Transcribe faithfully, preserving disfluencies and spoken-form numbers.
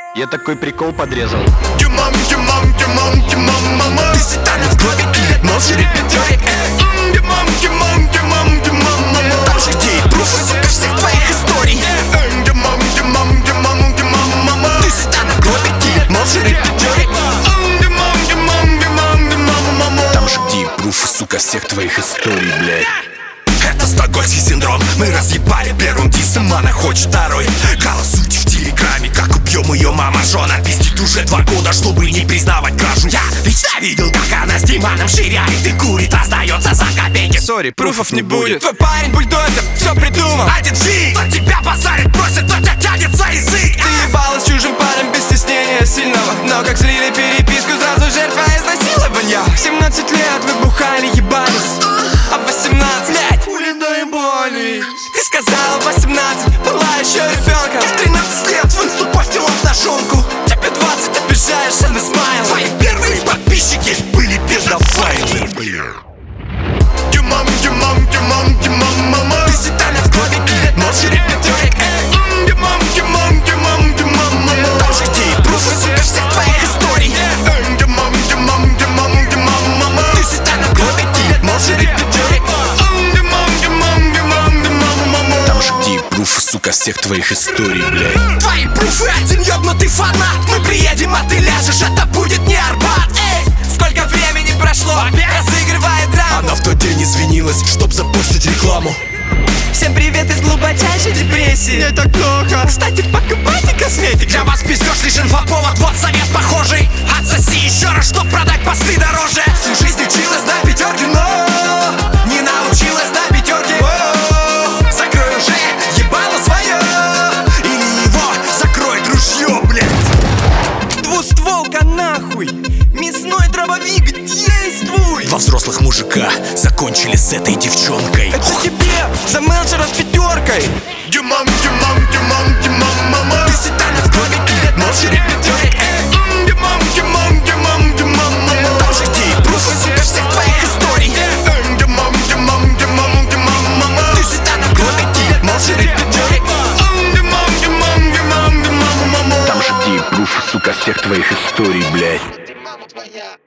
Я такой прикол подрезал. Димам, Димам, Димам, Димам, мама. Ты сатана в клубе, кидает молча репетерик. Димам, Димам, Димам, Димам, мама. Там же где и пруфы, сука, всех твоих историй. Димам, Димам, Димам, Димам, мама. Ты сатана в клубе, кидает молча репетерик. Димам, Димам, Димам, Димам, мама. Там же где и пруфы, сука, всех твоих историй, блядь. Это стокгольмский синдром. Мы разъебали первым дисом, она хочет второй. Голосуйте в телеграме, как убьем ее мама. Жена пиздит уже два года, чтобы не признавать кражу. Я лично видел, как она с Диманом ширяет и курит, остается за копейки. Сори, пруфов не будет. Твой парень бульдозер, все придумал. Один G, кто тебя базарит, просит, кто тебя тянет за язык. Ты ебалась чужим парнем без стеснения сильного. Но как слили переписку, сразу жертва изнасилования. В семнадцать лет вы бухали, ебались, а в восемнадцать лет пули доебались. Ты сказала восемнадцать, была еще ребенком. В тринадцать лет в инсту постил обнаженку. Тебе двадцать, обижаешься на смайл. Твои первые подписчики были пиздофайлы. Димам, Димам, Димам, Димам, мама. Ты сатана в клубе, кидает молча репетерик. Димам, Димам, Димам, Димам, мама. Там же где и пруфы, сука, всех твоих историй. Димам, Димам, Димам, Димам, мама. Ты сатана в клубе, кидает молча репетерик. Димам, Димам, Димам, Димам, мама. Там же где и пруфы, сука, всех твоих историй, блядь. Твои пруфы, один ёбнутый фанат. Мы приедем, а ты ляжешь, это будет не Арбат. Эй, сколько времени прошло, разыгрывает драму. Она в тот день извинилась, чтоб запустить рекламу. Всем привет из глубочайшей депрессии. Мне так плохо. Кстати, покупайте косметику. Для вас пиздёж лишь инфоповод, вот совет похожий. Отсоси еще раз, чтоб продать посты дороже. Всю жизнь училась на пятерке, но не научилась на пятерке. Закрой уже ебало свое, Или его закроет ружье, блядь. двустволка нахуй. Мясной дробовик, действуй. Два взрослых мужика закончили с этой девчонкой. Это тебе за менеджера с пятеркой. Димам, Димам, Димам, Димам, мама. Ты сатана в клубе, кидает молча репетерик. Димам, Димам, Димам, Димам, мама. Там же где и пруфы, сука, всех твоих историй. Димам, Димам, Димам, Димам, мама. Ты сатана в клубе, кидает молча репетерик. Димам, Димам, Димам, Димам, мама. Там же где и пруфы, сука, всех твоих историй, блядь. Мама твоя.